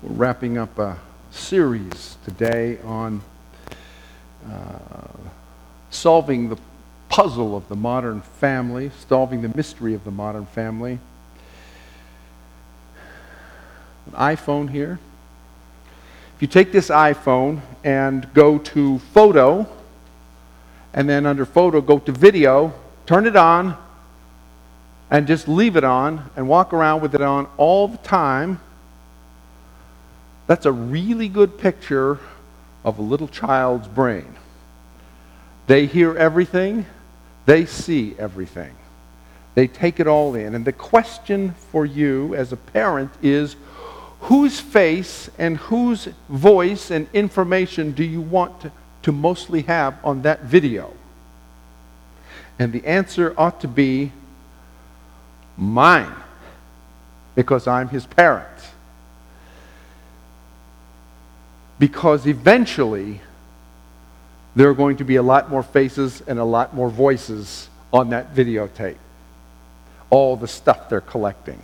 We're wrapping up a series today on solving the puzzle of the modern family, solving the mystery of the modern family. An iPhone here. If you take this iPhone and go to Photo, and then under Photo go to Video, turn it on, and just leave it on, and walk around with it on all the time, that's a really good picture of a little child's brain. They hear everything, they see everything. They take it all in. And the question for you as a parent is, whose face and whose voice and information do you want to mostly have on that video? And the answer ought to be mine, because I'm his parent. Because eventually, there are going to be a lot more faces and a lot more voices on that videotape. All the stuff they're collecting.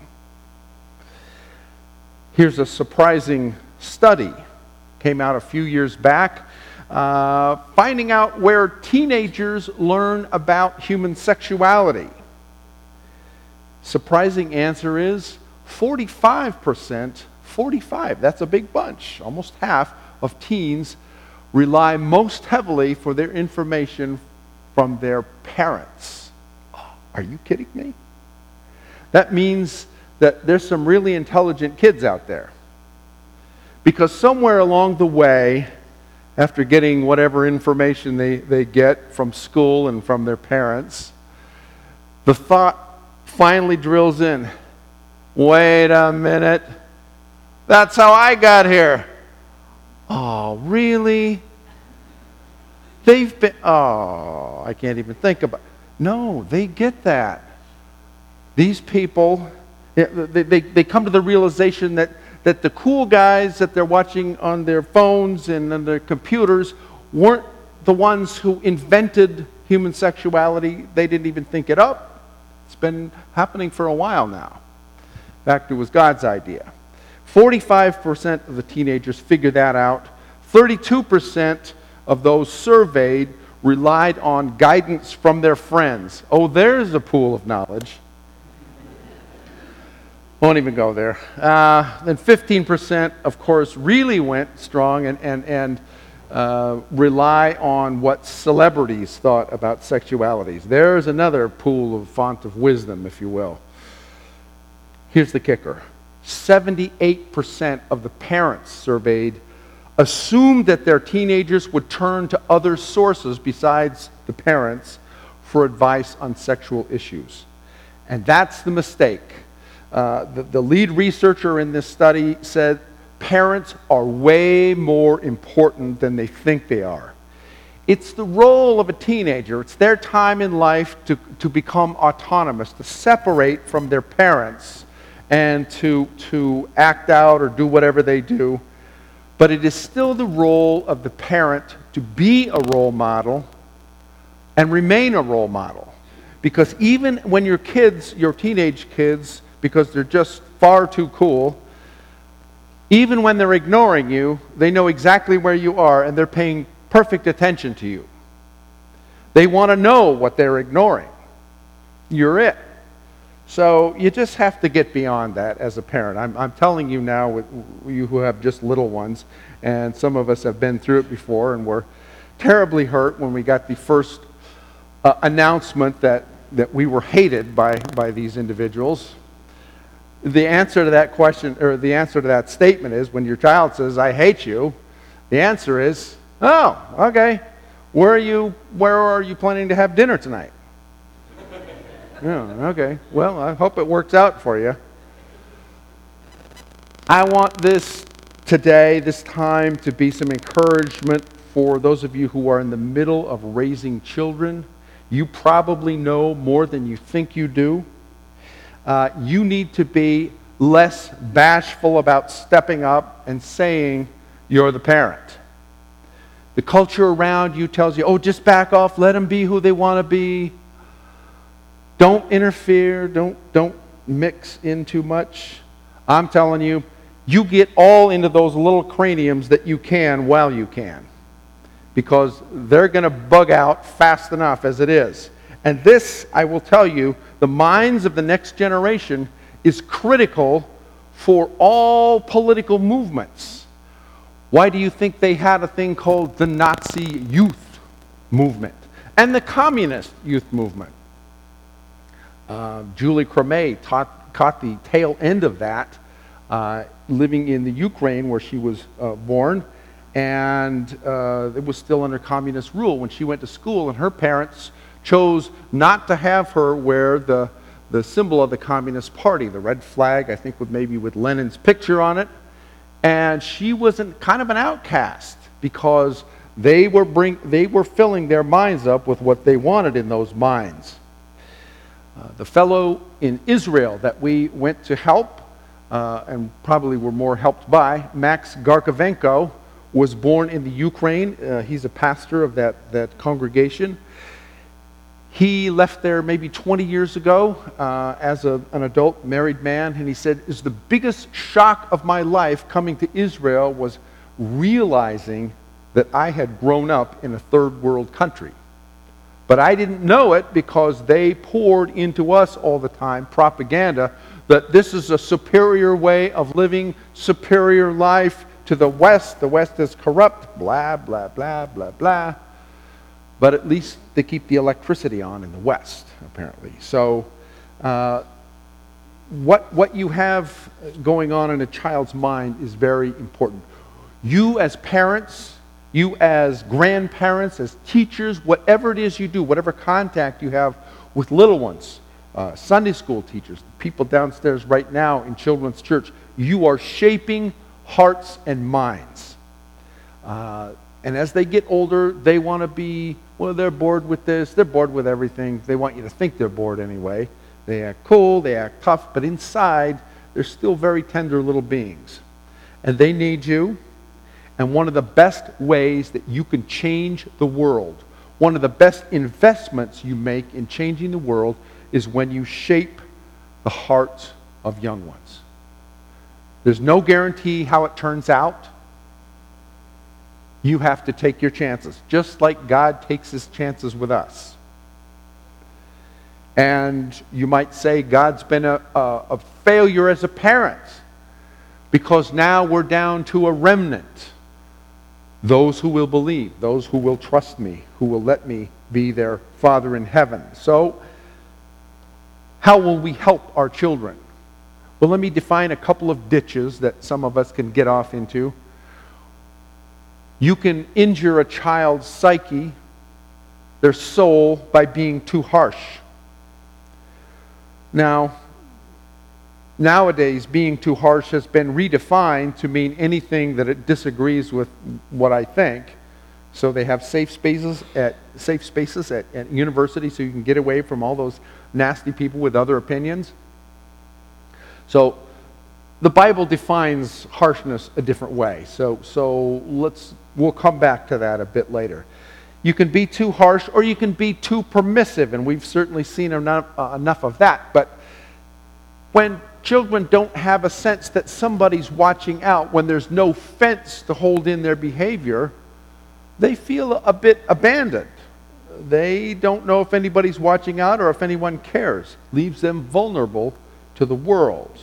Here's a surprising study. Came out a few years back. Finding out where teenagers learn about human sexuality. Surprising answer is 45%. 45, that's a big bunch. Almost half of teens rely most heavily for their information from their parents. Are you kidding me? That means that there's some really intelligent kids out there. Because somewhere along the way, after getting whatever information they get from school and from their parents, the thought finally drills in. Wait a minute. That's how I got here. Oh, really? I can't even think about it. No, they get that. These people, they come to the realization that the cool guys that they're watching on their phones and on their computers weren't the ones who invented human sexuality. They didn't even think it up. It's been happening for a while now. In fact, it was God's idea. 45% of the teenagers figured that out. 32% of those surveyed relied on guidance from their friends. Oh, there's a pool of knowledge. Won't even go there. Then 15%, of course, really went strong and rely on what celebrities thought about sexualities. There's another pool of font of wisdom, if you will. Here's the kicker. 78% of the parents surveyed assumed that their teenagers would turn to other sources besides the parents for advice on sexual issues. And that's the mistake. The lead researcher in this study said parents are way more important than they think they are. It's the role of a teenager. It's their time in life to become autonomous, to separate from their parents and to act out or do whatever they do. But it is still the role of the parent to be a role model and remain a role model. Because even when your teenage kids, because they're just far too cool, even when they're ignoring you, they know exactly where you are and they're paying perfect attention to you. They want to know what they're ignoring. You're it. So you just have to get beyond that as a parent. I'm telling you now, with you who have just little ones, and some of us have been through it before, and we're terribly hurt when we got the first announcement that we were hated by these individuals. The answer to that question, or the answer to that statement is, when your child says, "I hate you," the answer is, "Oh, okay. Where are you planning to have dinner tonight?" Yeah, okay. Well, I hope it works out for you. I want this time, to be some encouragement for those of you who are in the middle of raising children. You probably know more than you think you do. You need to be less bashful about stepping up and saying you're the parent. The culture around you tells you, oh, just back off, let them be who they want to be. Don't interfere, don't mix in too much. I'm telling you, you get all into those little craniums that you can while you can, because they're going to bug out fast enough as it is. And this, I will tell you, the minds of the next generation is critical for all political movements. Why do you think they had a thing called the Nazi youth movement and the communist youth movement? Julie Cremay caught the tail end of that, living in the Ukraine where she was born, and it was still under communist rule when she went to school, and her parents chose not to have her wear the symbol of the Communist Party, the red flag, I think with Lenin's picture on it. And she was kind of an outcast because they were filling their minds up with what they wanted in those minds. The fellow in Israel that we went to help, and probably were more helped by, Max Garkovenko, was born in the Ukraine. He's a pastor of that congregation. He left there maybe 20 years ago as an adult married man, and he said, "Is the biggest shock of my life coming to Israel was realizing that I had grown up in a third world country. But I didn't know it because they poured into us all the time propaganda that this is a superior way of living, superior life to the West. The West is corrupt, blah, blah, blah, blah, blah." But at least they keep the electricity on in the West, apparently. So what you have going on in a child's mind is very important. You as parents, you as grandparents, as teachers, whatever it is you do, whatever contact you have with little ones, Sunday school teachers, people downstairs right now in children's church, you are shaping hearts and minds. And as they get older, they want to be, well, they're bored with this, they're bored with everything. They want you to think they're bored anyway. They act cool, they act tough, but inside, they're still very tender little beings. And they need you. And one of the best ways that you can change the world, one of the best investments you make in changing the world is when you shape the hearts of young ones. There's no guarantee how it turns out. You have to take your chances, just like God takes his chances with us. And you might say God's been a failure as a parent because now we're down to a remnant. Those who will believe, those who will trust me, who will let me be their Father in heaven. So, how will we help our children? Well, let me define a couple of ditches that some of us can get off into. You can injure a child's psyche, their soul, by being too harsh. Now, nowadays, being too harsh has been redefined to mean anything that it disagrees with what I think. So they have safe spaces at universities so you can get away from all those nasty people with other opinions. So the Bible defines harshness a different way. So we'll come back to that a bit later. You can be too harsh or you can be too permissive, and we've certainly seen enough of that. But when children don't have a sense that somebody's watching out, when there's no fence to hold in their behavior, they feel a bit abandoned. They don't know if anybody's watching out or if anyone cares. Leaves them vulnerable to the world.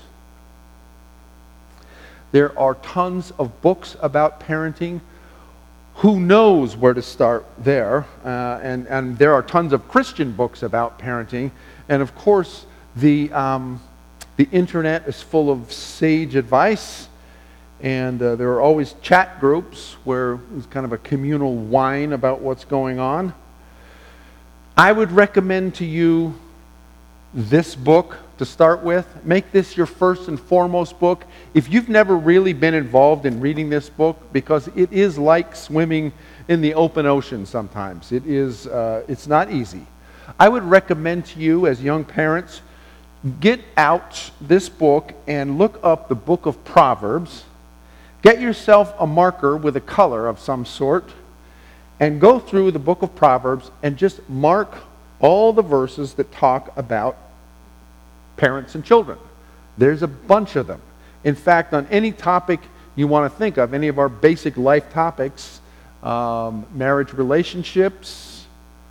There are tons of books about parenting. Who knows where to start there? And there are tons of Christian books about parenting. And of course, the internet is full of sage advice. And there are always chat groups where it's kind of a communal whine about what's going on. I would recommend to you this book to start with. Make this your first and foremost book. If you've never really been involved in reading this book, because it is like swimming in the open ocean sometimes. It's not easy. I would recommend to you as young parents, get out this book and look up the book of Proverbs. Get yourself a marker with a color of some sort and go through the book of Proverbs and just mark all the verses that talk about parents and children. There's a bunch of them. In fact, on any topic you want to think of, any of our basic life topics, marriage relationships,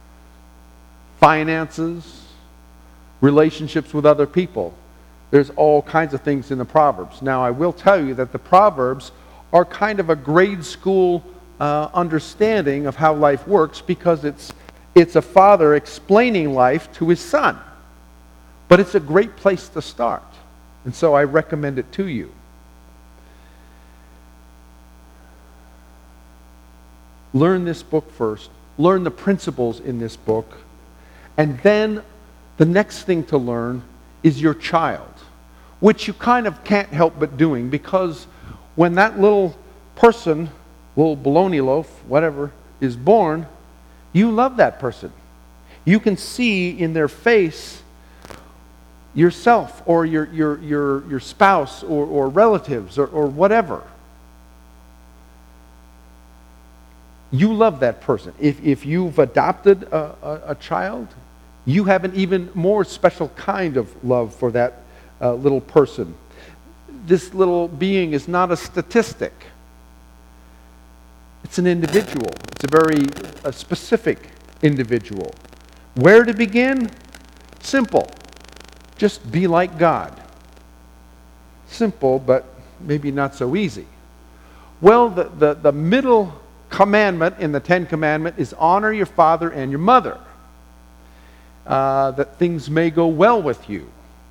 finances, relationships with other people, there's all kinds of things in the Proverbs. Now, I will tell you that the Proverbs are kind of a grade school understanding of how life works, because it's a father explaining life to his son. But it's a great place to start. And so I recommend it to you. Learn this book first. Learn the principles in this book. And then the next thing to learn is your child, which you kind of can't help but doing, because when that little person, little bologna loaf, whatever, is born, you love that person. You can see in their face yourself or your spouse or relatives or whatever. You love that person. If you've adopted a child, you have an even more special kind of love for that little person. This little being is not a statistic. It's an individual. It's a very specific individual. Where to begin? Simple. Just be like God. Simple, but maybe not so easy. Well, the middle commandment in the Ten Commandments is honor your father and your mother, that things may go well with you.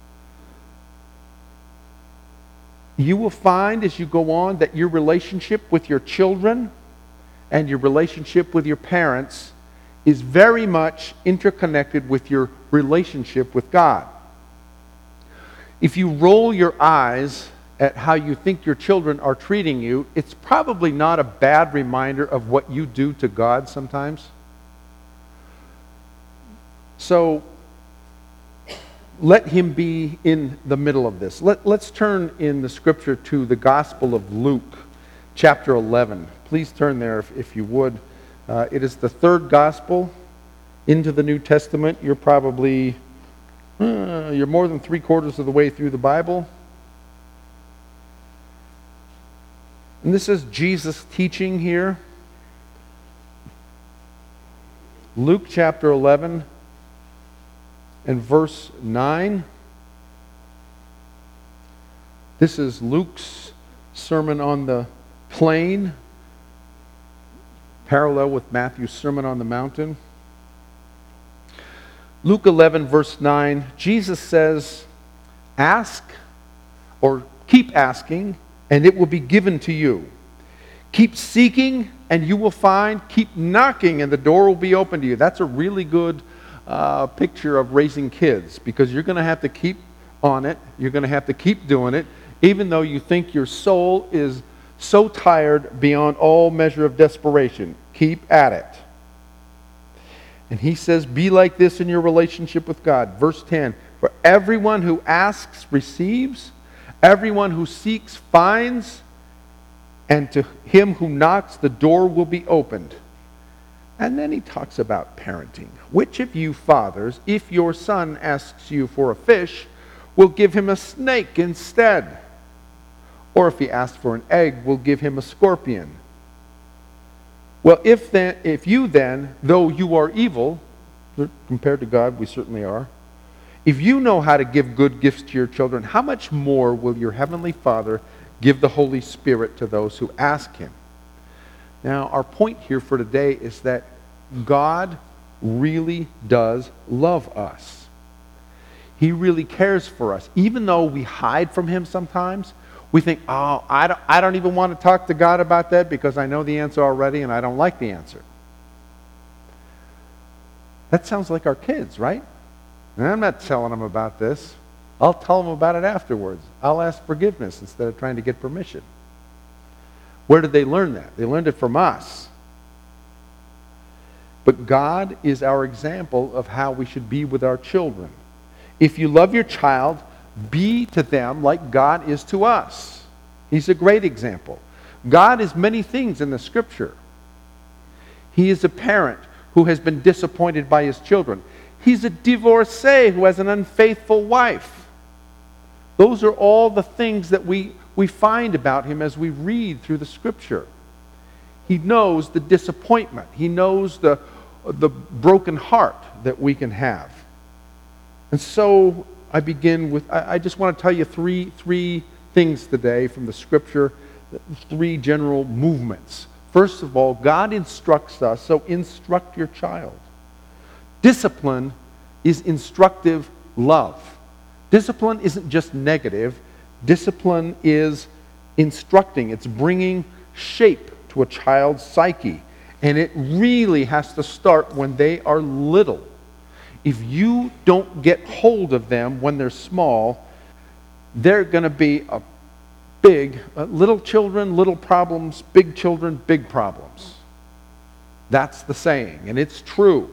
You will find as you go on that your relationship with your children and your relationship with your parents is very much interconnected with your relationship with God. If you roll your eyes at how you think your children are treating you, it's probably not a bad reminder of what you do to God sometimes. So let him be in the middle of this. Let's turn in the scripture to the Gospel of Luke, chapter 11. Please turn there if you would. It is the third gospel into the New Testament. You're probably, you're more than 3/4 of the way through the Bible. And this is Jesus teaching here. Luke chapter 11 and verse 9. This is Luke's Sermon on the Plain, parallel with Matthew's Sermon on the Mountain. Luke 11 verse 9, Jesus says, ask or keep asking, and it will be given to you. Keep seeking, and you will find. Keep knocking, and the door will be open to you. That's a really good picture of raising kids, because you're going to have to keep on it. You're going to have to keep doing it, even though you think your soul is so tired beyond all measure of desperation. Keep at it. And he says, be like this in your relationship with God. Verse 10, for everyone who asks receives, everyone who seeks finds, and to him who knocks the door will be opened. And then he talks about parenting. Which of you fathers, if your son asks you for a fish, will give him a snake instead? Or if he asks for an egg, will give him a scorpion? Well, if you then, though you are evil, compared to God, we certainly are, if you know how to give good gifts to your children, how much more will your heavenly Father give the Holy Spirit to those who ask him? Now, our point here for today is that God really does love us. He really cares for us. Even though we hide from him sometimes, we think, oh, I don't even want to talk to God about that because I know the answer already and I don't like the answer. That sounds like our kids, right? And I'm not telling them about this. I'll tell them about it afterwards. I'll ask forgiveness instead of trying to get permission. Where did they learn that? They learned it from us. But God is our example of how we should be with our children. If you love your child, be to them like God is to us. He's a great example. God is many things in the Scripture. He is a parent who has been disappointed by his children. He's a divorcee who has an unfaithful wife. Those are all the things that we we find about him as we read through the Scripture. He knows the disappointment. He knows the broken heart that we can have. And so I begin with, I just want to tell you three things today from the Scripture, three general movements. First of all, God instructs us, so instruct your child. Discipline is instructive love. Discipline isn't just negative. Discipline is instructing. It's bringing shape to a child's psyche. And it really has to start when they are little. If you don't get hold of them when they're small, they're going to be a big, little children, little problems, big children, big problems. That's the saying, and it's true.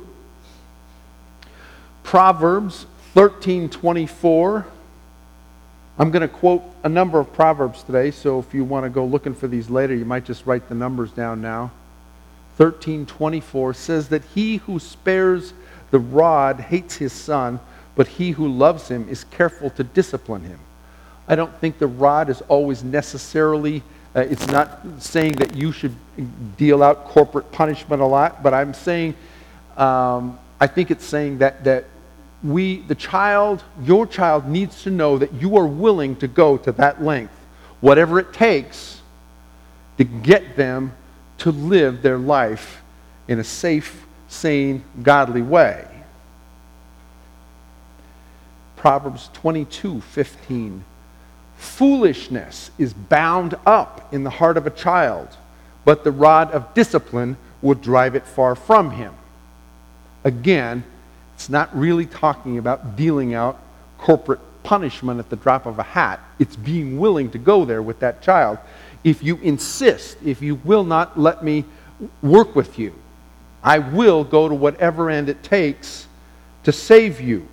Proverbs 13:24. I'm going to quote a number of Proverbs today, so if you want to go looking for these later, you might just write the numbers down now. 13:24 says that he who spares the rod hates his son, but he who loves him is careful to discipline him. I don't think the rod is always necessarily, it's not saying that you should deal out corporate punishment a lot, but I'm saying, I think it's saying that your child needs to know that you are willing to go to that length, whatever it takes, to get them to live their life in a safe, sane, godly way. Proverbs 22:15. Foolishness is bound up in the heart of a child, but the rod of discipline will drive it far from him. Again, it's not really talking about dealing out corporate punishment at the drop of a hat. It's being willing to go there with that child. If you insist, if you will not let me work with you, I will go to whatever end it takes to save you.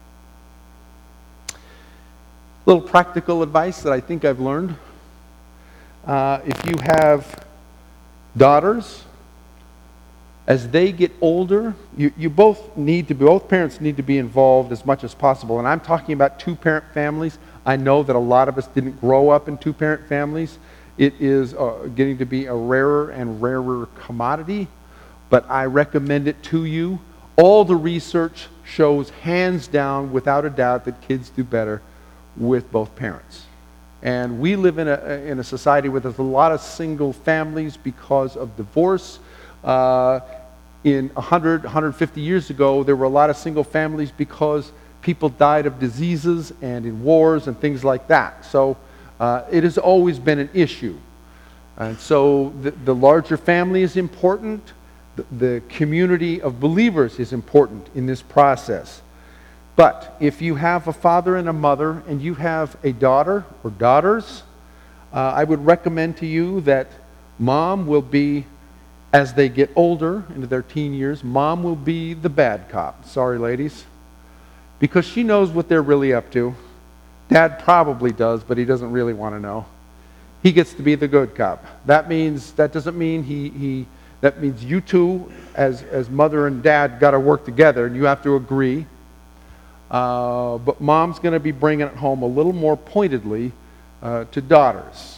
Little practical advice that I think I've learned. If you have daughters, as they get older, both parents need to be involved as much as possible. And I'm talking about two-parent families. I know that a lot of us didn't grow up in two-parent families. It is getting to be a rarer and rarer commodity, but I recommend it to you. All the research shows hands down, without a doubt, that kids do better with both parents. And we live in a society where there's a lot of single families because of divorce. In 100, 150 years ago, there were a lot of single families because people died of diseases and in wars and things like that. So it has always been an issue. And so the larger family is important. The community of believers is important in this process. But if you have a father and a mother and you have a daughter or daughters, I would recommend to you that mom will be, as they get older, into their teen years, mom will be the bad cop. Sorry, ladies. Because she knows what they're really up to. Dad probably does, but he doesn't really want to know. He gets to be the good cop. That means you two, as mother and dad, got to work together, and you have to agree. But mom's going to be bringing it home a little more pointedly to daughters.